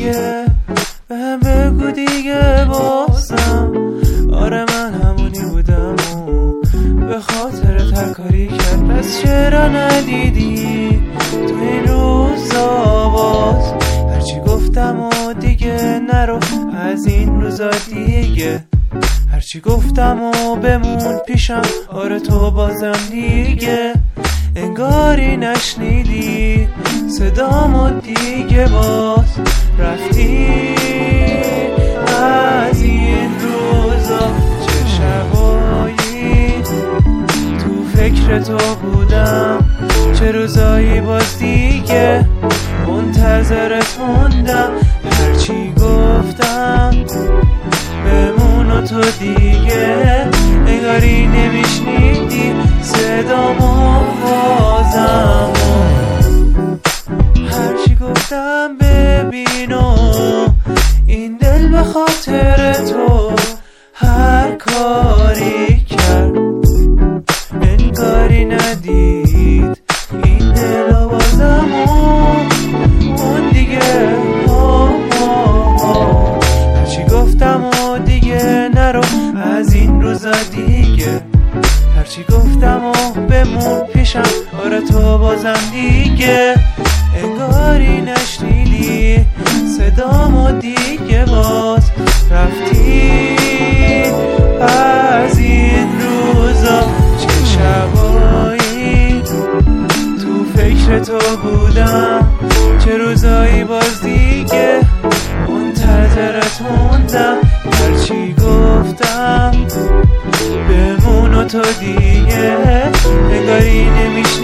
دیگه، بهم بگو دیگه بازم. آره من همونی بودم و به خاطر ترکاری کرد. پس چرا ندیدی تو این روزا باز؟ هرچی گفتم و دیگه نرو از این روزا دیگه، هرچی گفتم و بمون پیشم. آره تو بازم دیگه انگاری نشنیدی صدامو دیگه، باز رفتی از این روزا. چه شبایی تو فکر تو بودم، چه روزایی باز دیگه منتظرت موندم. هرچی گفتم بمون و تو دیگه انگاری نمیشنیدی صدامو بازم. هرچی گفتم ببین و این دل به خاطر تو هر کاری کرد، انگاری ندید این دل و بازم اون دیگه. هرچی گفتم و دیگه نرو از این روزا دیگه، هرچی گفتم و بمون پیشم. آره تو بازم دیگه انگاری نشنیدی صدامو دیگه، باز رفتی از این روزا. چه شبایی تو فکر تو بودم، چه روزایی باز دیگه منتظرت موندم. هرچی گفتم بمون و تو دیگه انگاری نمیشه